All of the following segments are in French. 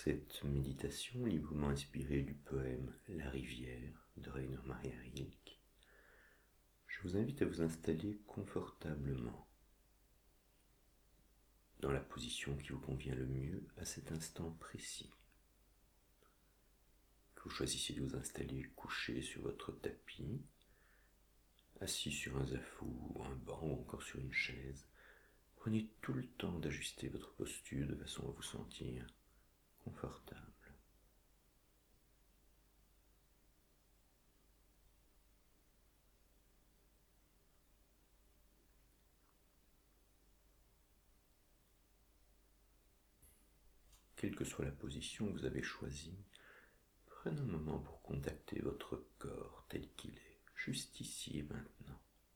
cette méditation librement inspirée du poème La rivière de Rainer Maria Rilke, je vous invite à vous installer confortablement, dans la position qui vous convient le mieux à cet instant précis. Que vous choisissiez de vous installer couché sur votre tapis, assis sur un zafou, un banc ou encore sur une chaise, prenez tout le temps d'ajuster votre posture de façon à vous sentir confortable. Quelle que soit la position que vous avez choisie, prenez un moment pour contacter votre corps tel qu'il est, juste ici et maintenant.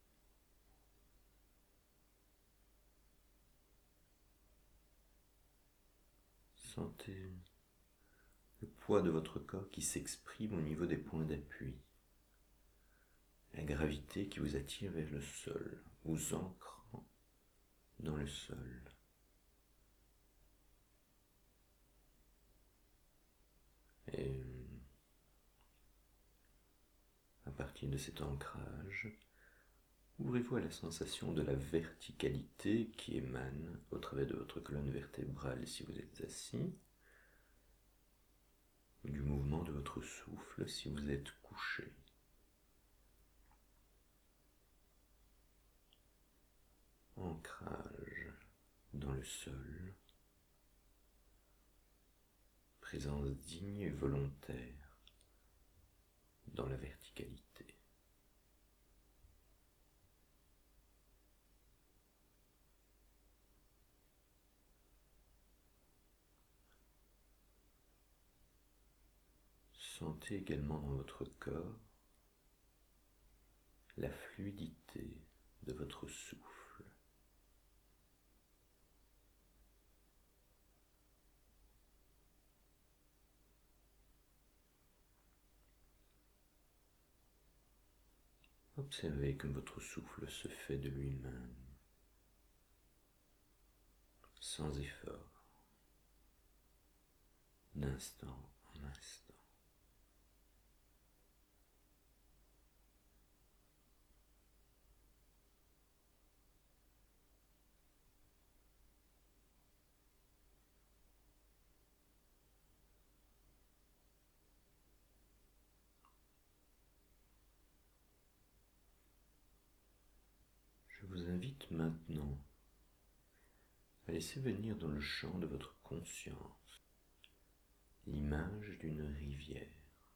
Sentez le poids de votre corps qui s'exprime au niveau des points d'appui, la gravité qui vous attire vers le sol, vous ancrant dans le sol. Et à partir de cet ancrage, ouvrez-vous à la sensation de la verticalité qui émane au travers de votre colonne vertébrale si vous êtes assis, du mouvement de votre souffle si vous êtes couché. Ancrage dans le sol, présence digne et volontaire dans la verticalité. Sentez également dans votre corps la fluidité de votre souffle. Observez comme votre souffle se fait de lui-même, sans effort, d'instant en instant. Je vous invite maintenant à laisser venir dans le champ de votre conscience l'image d'une rivière.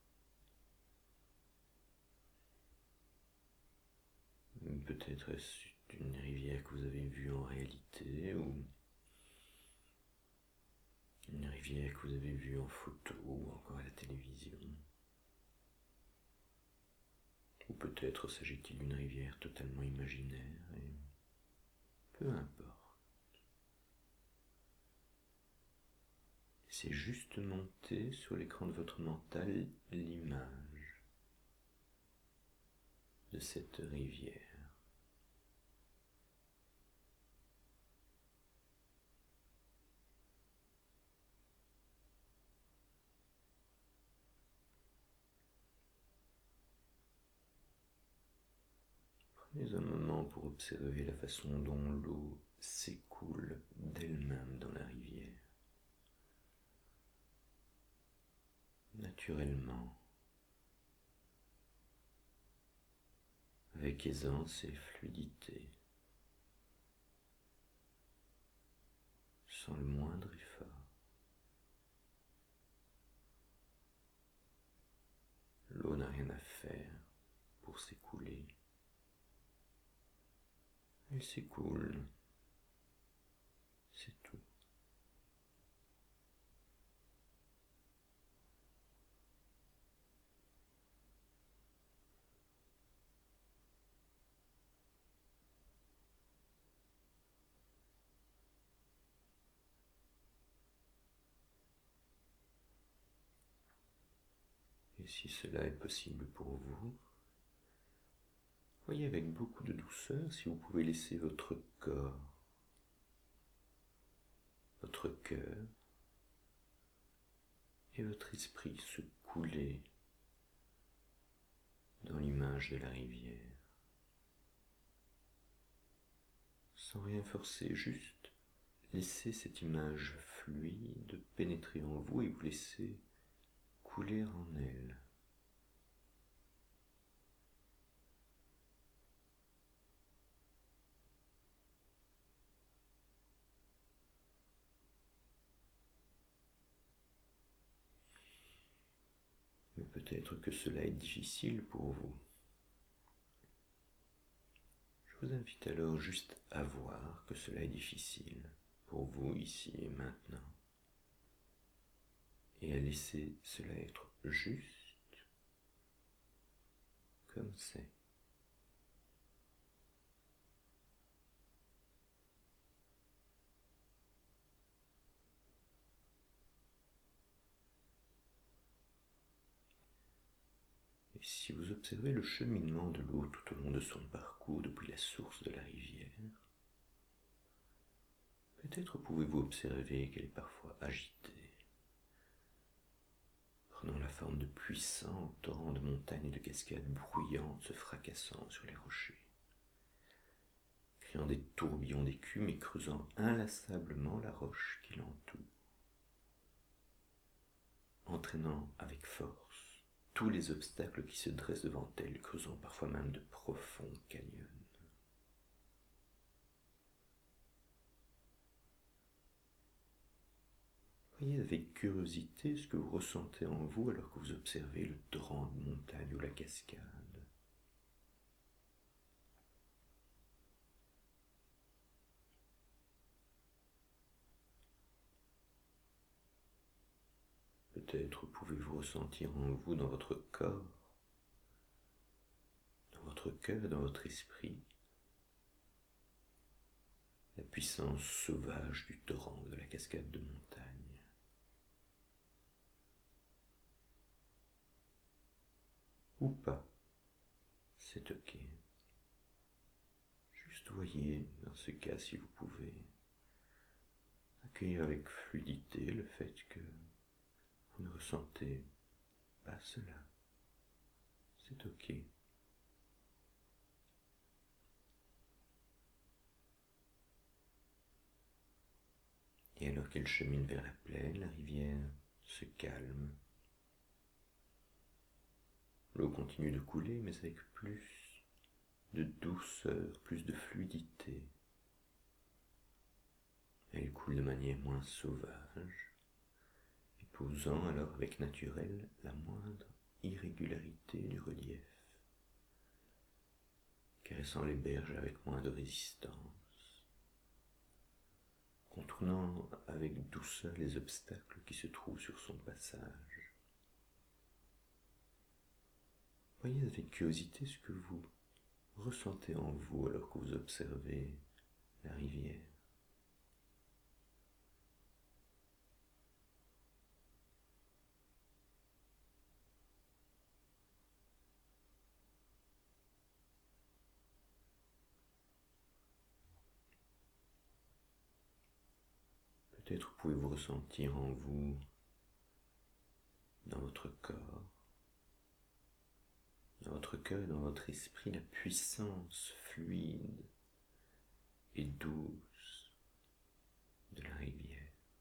Peut-être est-ce une rivière que vous avez vue en réalité ou une rivière que vous avez vue en photo ou encore à la télévision. Ou peut-être s'agit-il d'une rivière totalement imaginaire et peu importe. C'est juste monter sur l'écran de votre mental l'image de cette rivière. Prenez un moment pour observer la façon dont l'eau s'écoule d'elle-même dans la rivière. Naturellement, avec aisance et fluidité, sans le moindre effort. L'eau n'a rien à faire pour s'écouler. Elle s'écoule, c'est tout. Et si cela est possible pour vous, voyez avec beaucoup de douceur si vous pouvez laisser votre corps, votre cœur, et votre esprit se couler dans l'image de la rivière, sans rien forcer, juste laissez cette image fluide pénétrer en vous et vous laissez couler en elle. Mais peut-être que cela est difficile pour vous. Je vous invite alors juste à voir que cela est difficile pour vous ici et maintenant, et à laisser cela être juste comme c'est. Et si vous observez le cheminement de l'eau tout au long de son parcours depuis la source de la rivière, peut-être pouvez-vous observer qu'elle est parfois agitée, prenant la forme de puissants torrents de montagnes et de cascades bruyantes se fracassant sur les rochers, créant des tourbillons d'écume et creusant inlassablement la roche qui l'entoure, entraînant avec force tous les obstacles qui se dressent devant elle, creusant parfois même de profonds canyons. Voyez avec curiosité ce que vous ressentez en vous alors que vous observez le torrent de montagne ou la cascade. Peut-être pouvez-vous ressentir en vous, dans votre corps, dans votre cœur, dans votre esprit, la puissance sauvage du torrent de la cascade de montagne. Ou pas, c'est ok. Juste voyez, dans ce cas, si vous pouvez, accueillir avec fluidité le fait que vous ne ressentez pas cela. C'est ok. Et alors qu'elle chemine vers la plaine, la rivière se calme. L'eau continue de couler, mais avec plus de douceur, plus de fluidité. Elle coule de manière moins sauvage, épousant alors avec naturel la moindre irrégularité du relief, caressant les berges avec moins de résistance, contournant avec douceur les obstacles qui se trouvent sur son passage. Voyez avec curiosité ce que vous ressentez en vous alors que vous observez la rivière. Peut-être pouvez-vous ressentir en vous, dans votre corps, dans votre cœur, dans votre esprit, la puissance fluide et douce de la rivière.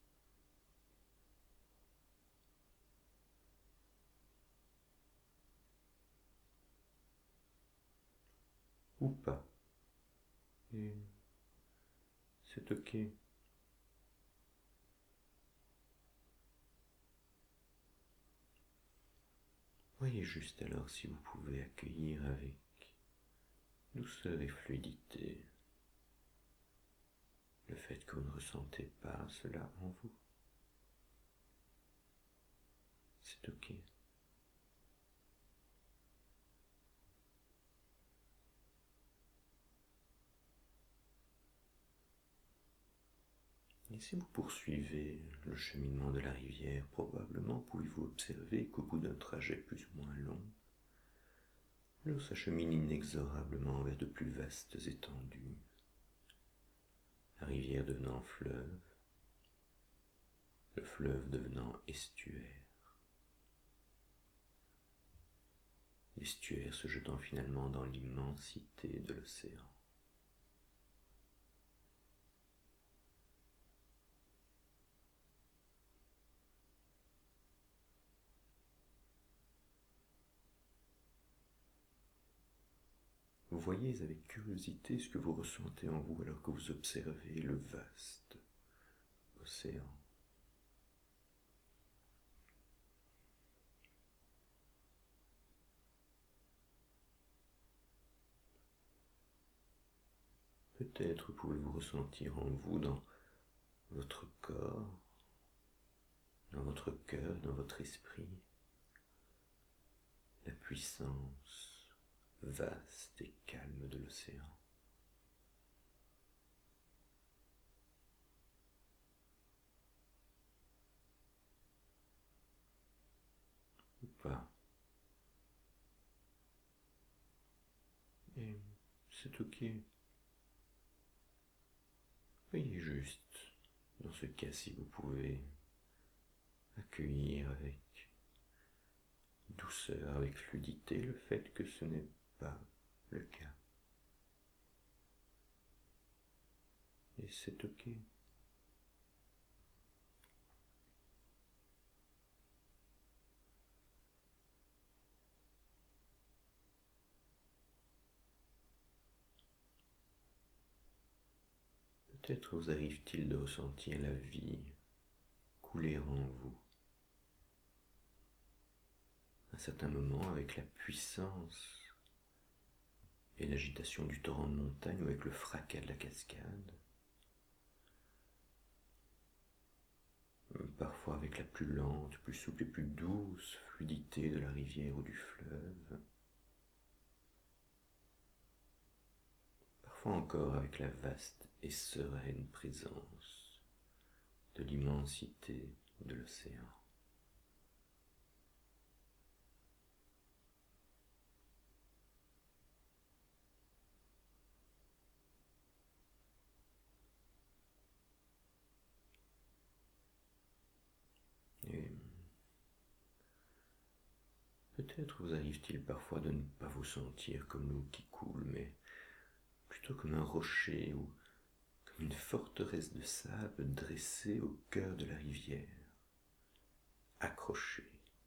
Ou pas. Et c'est ok. Voyez juste alors si vous pouvez accueillir avec douceur et fluidité le fait que vous ne ressentez pas cela en vous. C'est ok. Et si vous poursuivez le cheminement de la rivière, probablement pouvez-vous observer qu'au bout d'un trajet plus ou moins long, l'eau s'achemine inexorablement vers de plus vastes étendues, la rivière devenant fleuve, le fleuve devenant estuaire. l'estuaire se jetant finalement dans l'immensité de l'océan. Vous voyez avec curiosité ce que vous ressentez en vous alors que vous observez le vaste océan. Peut-être pouvez-vous ressentir en vous, dans votre corps, dans votre cœur, dans votre esprit, la puissance vaste et calme de l'océan. Ou pas. Et c'est ok. Veuillez juste, dans ce cas, si vous pouvez, accueillir avec douceur, avec fluidité, le fait que ce n'est pas le cas. Et c'est ok. Peut-être vous arrive-t-il de ressentir la vie couler en vous. À un certain moment, avec la puissance et l'agitation du torrent de montagne ou avec le fracas de la cascade, parfois avec la plus lente, plus souple et plus douce fluidité de la rivière ou du fleuve, parfois encore avec la vaste et sereine présence de l'immensité de l'océan. Et peut-être vous arrive-t-il parfois de ne pas vous sentir comme l'eau qui coule, mais plutôt comme un rocher ou comme une forteresse de sable dressée au cœur de la rivière, accrochée,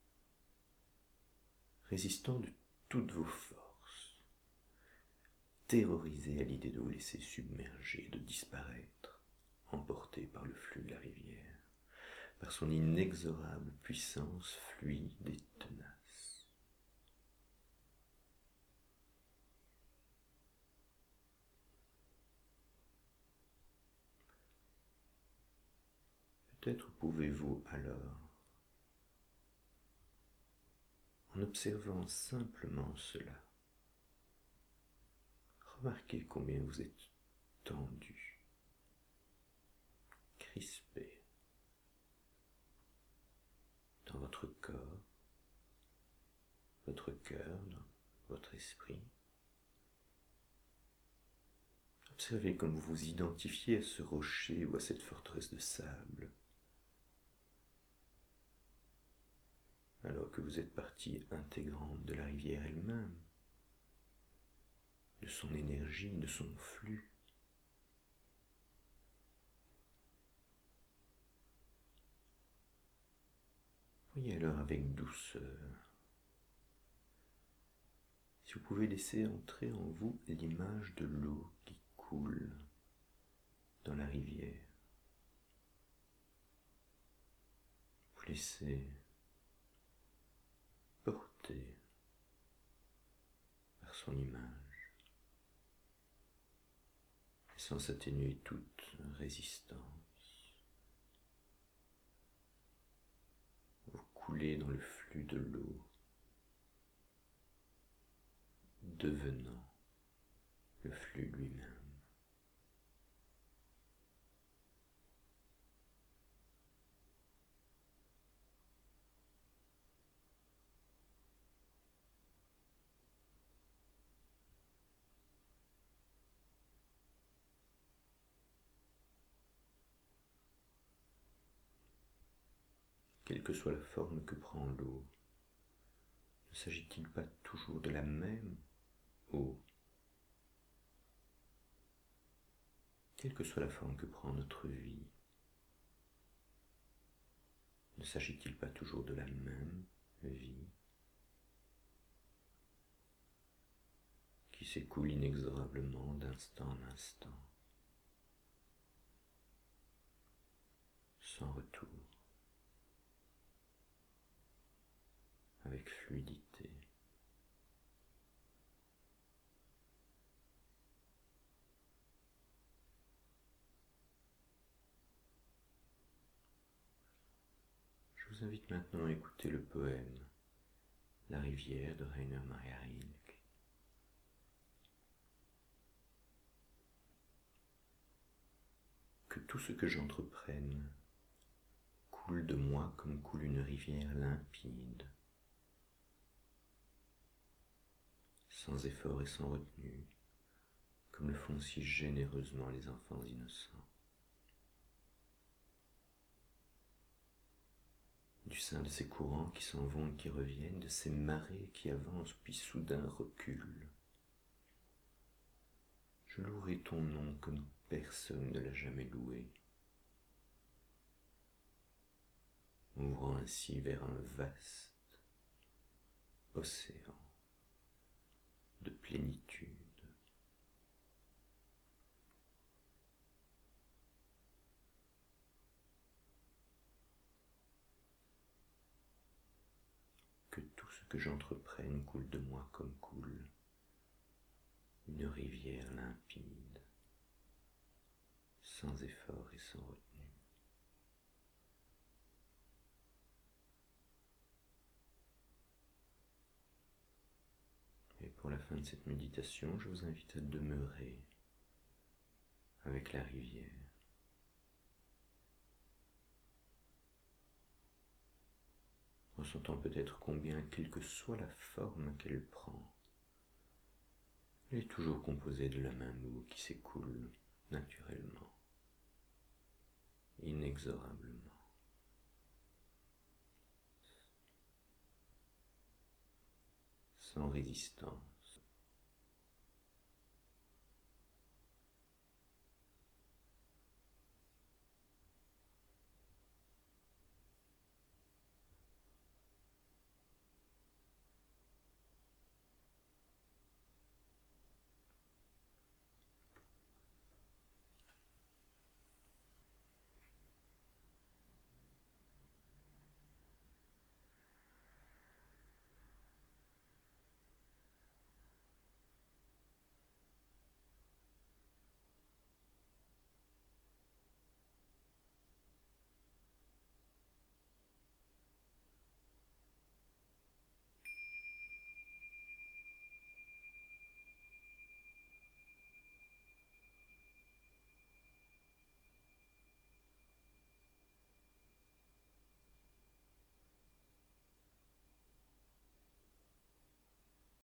résistant de toutes vos forces, terrorisé à l'idée de vous laisser submerger, de disparaître, emporté par le flux de la rivière, par son inexorable puissance fluide et tenace. Peut-être pouvez-vous alors, en observant simplement cela, remarquer combien vous êtes tendu, crispé dans votre corps, votre cœur, dans votre esprit. Observez comme vous vous identifiez à ce rocher ou à cette forteresse de sable, alors que vous êtes partie intégrante de la rivière elle-même, de son énergie, de son flux. Voyez alors avec douceur, si vous pouvez laisser entrer en vous l'image de l'eau qui coule dans la rivière. Vous laissez porter par son image, sans s'atténuer toute résistance. Vous coulez dans le flux de l'eau, devenant le flux lui-même. Quelle que soit la forme que prend l'eau, ne s'agit-il pas toujours de la même eau. Quelle que soit la forme que prend notre vie, ne s'agit-il pas toujours de la même vie qui s'écoule inexorablement d'instant en instant, sans retour, avec fluidité? Je vous invite maintenant à écouter le poème La rivière de Rainer Maria Rilke. Que tout ce que j'entreprenne coule de moi comme coule une rivière limpide, sans effort et sans retenue, comme le font si généreusement les enfants innocents. Du sein de ces courants qui s'en vont et qui reviennent, de ces marées qui avancent puis soudain reculent, je louerai ton nom comme personne ne l'a jamais loué, m'ouvrant ainsi vers un vaste océan de plénitude. Que tout ce que j'entreprenne coule de moi comme coule une rivière limpide, sans effort et sans retenue. Et pour la fin de cette méditation, je vous invite à demeurer avec la rivière, ressentant peut-être combien, quelle que soit la forme qu'elle prend, elle est toujours composée de la même eau qui s'écoule naturellement, inexorablement, sans résistance.